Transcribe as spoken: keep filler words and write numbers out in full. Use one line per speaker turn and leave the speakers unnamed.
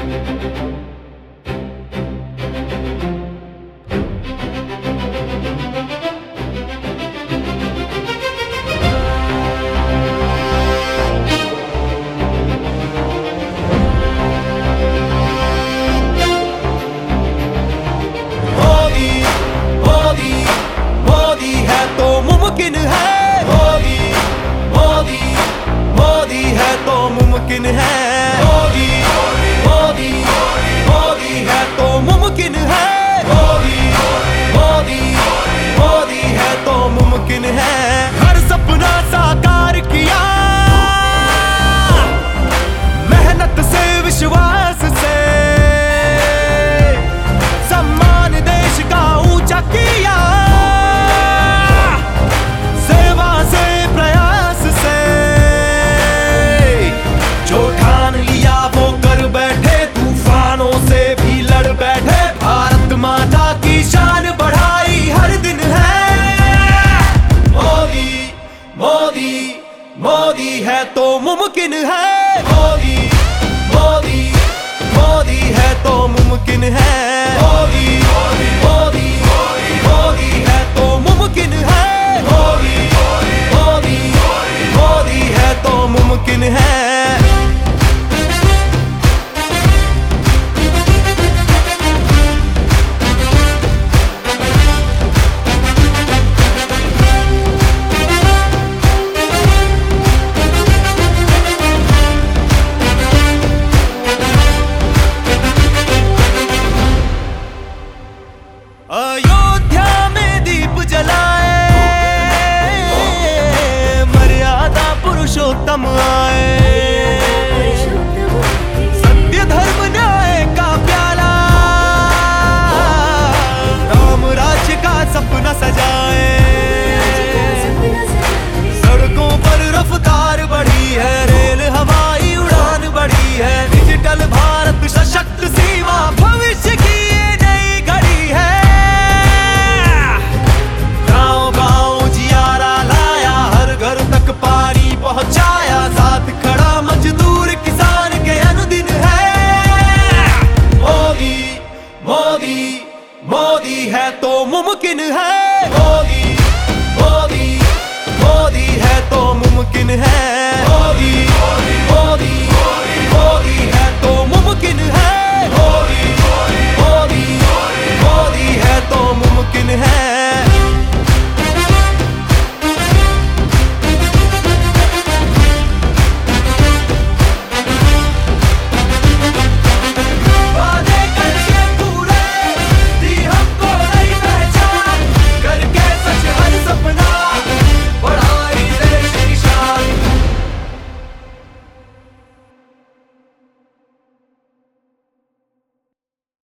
मुमकिन है मोदी, मोदी, मोदी है तो मुमकिन है मोदी, मोदी, मोदी है तो मुमकिन है मोदी, मोदी, मोदी है तो मुमकिन है। हर सपना साकार किया मेहनत से विश्वास से, सम्मान देश का ऊंचा किया माता की शान बढ़ाई हर दिन है मोदी, मोदी, मोदी है तो मुमकिन है मोदी, मोदी, मोदी है तो मुमकिन है।